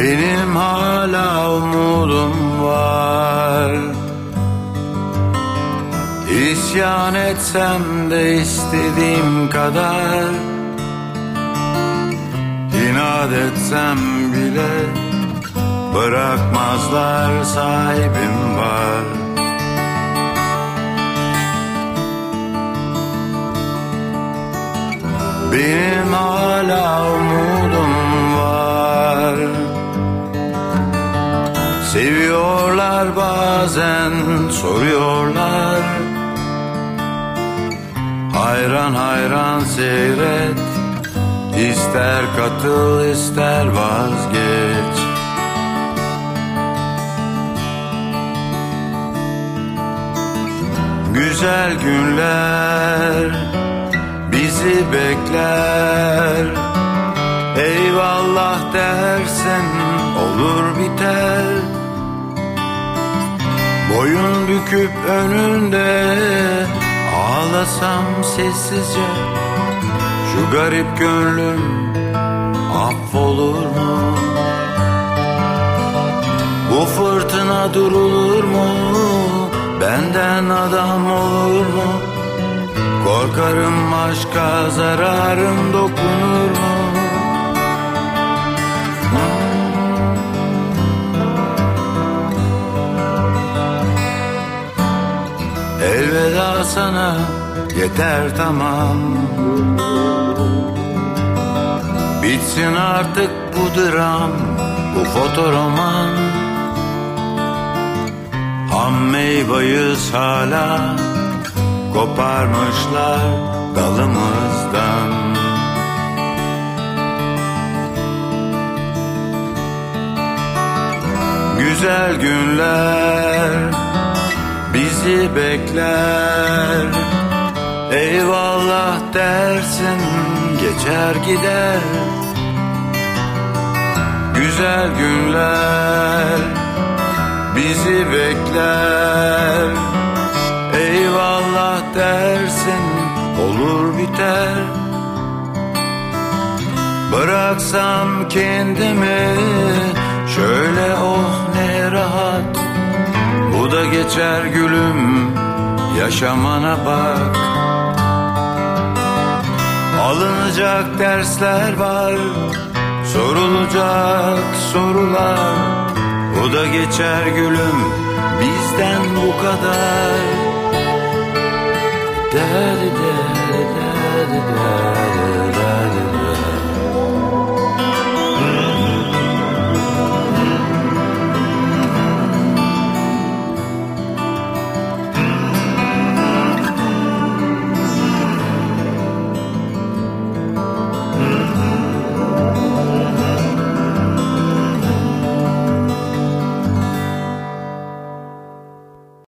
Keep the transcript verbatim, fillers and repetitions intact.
Benim hala umudum var. İsyan etsem de istediğim kadar, İnat etsem bile bırakmazlar, sahibim var. Benim hala umudum var. Seviyorlar bazen, soruyorlar. Hayran hayran seyret, İster katıl ister vazgeç. Güzel günler bizi bekler. Eyvallah dersen olur biter. Boyun büküp önünde ağlasam sessizce, şu garip gönlüm affolur mu? Bu fırtına durulur mu? Benden adam olur mu? Korkarım aşka zararım dokunur mu? Elveda sana, yeter tamam. Bitsin artık bu dram, bu fotoroman. Ham meyveyiz hala, koparmışlar dalımızdan. Güzel günler bizi bekler. Eyvallah dersin, geçer gider. Güzel günler bizi bekler. Eyvallah dersin, olur biter. Bıraksam kendimi şöyle, oh ne rahat. Bu da geçer gülüm, yaşamana bak. Alınacak dersler var, sorulacak sorular. Bu da geçer gülüm, bizden bu kadar. Derdi